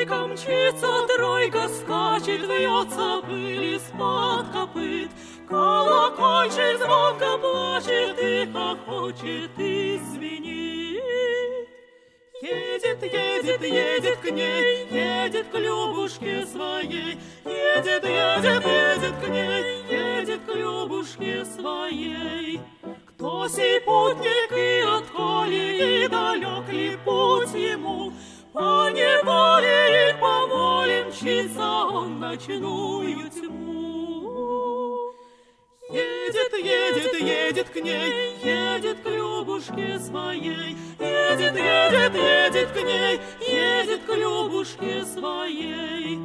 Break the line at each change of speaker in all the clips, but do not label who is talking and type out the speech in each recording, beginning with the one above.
Тройка мчится, тройка скачет, вьется пыль из-под копыт. Колокольчик звонко плачет и хохочет и звенит. Едет, едет, едет к ней, едет к Любушке своей. Едет, едет, едет к ней, едет к Любушке своей. Кто сей путник и отколи, и далек ли путь ему? По неволе и по воле мчится он ночную тьму. Едет, едет, едет к ней, едет к Любушке своей. Едет, едет, едет к ней, едет к Любушке своей.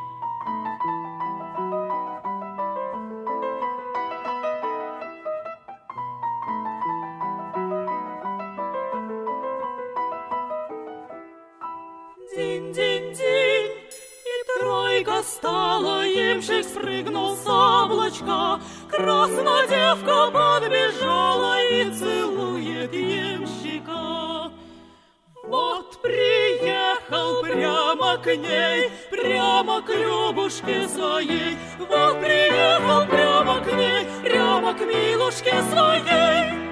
Динь-динь-динь, и тройка стала, ямщик спрыгнул с облачка. Краснодевка подбежала и целует ямщика. Вот приехал прямо к ней, прямо к Любушке своей. Вот приехал прямо к ней, прямо к Милушке своей.